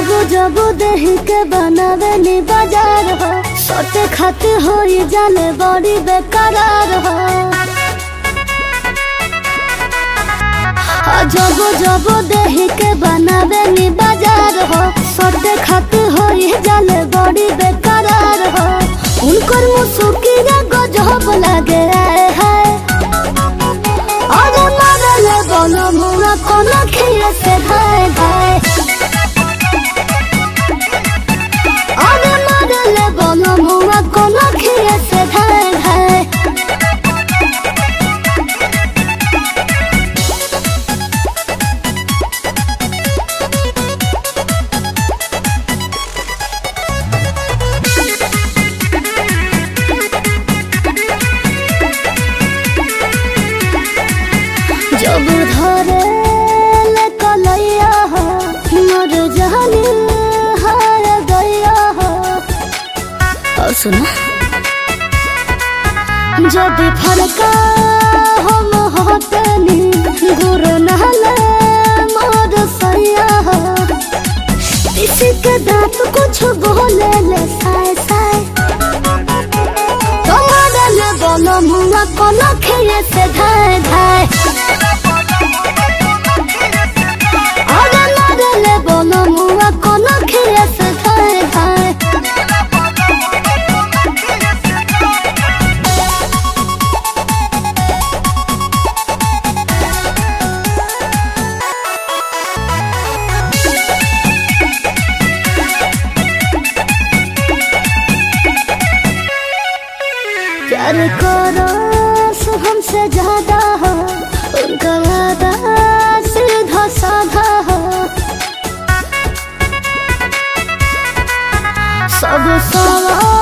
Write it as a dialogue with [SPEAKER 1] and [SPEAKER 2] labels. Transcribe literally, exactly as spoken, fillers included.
[SPEAKER 1] जब जब देह के बनावे नी बाजार हो सोते खाते हो ये जाने बड़ी बेकरार हो। जब जब देह के बनावे नी बाजार हो सोते खाते हो ये जाने बड़ी बेकरार हो। उनकर मुसुकी गजब लगे है और मारले बोलो मुआ कोनो खिया से धाय धाय और मारले बोलो मुआ कोनो खिया से धाय धाय। जब धरे ले कलैया हो मोर जहानी हार गया हो। और सुनो जब फरका हम होते नी गुरु नहले मोर सैया हो। किसी के दांत कुछ बोले ले साय साय तुम्हारे ले बोलो मुआ कोनो खिए से धाय धाय बोलो मुआ कोनो खिया से धाय धाय। प्यार करो हमसे ज्यादा हो उनका वादा सीधा साधा हो। सब सवाल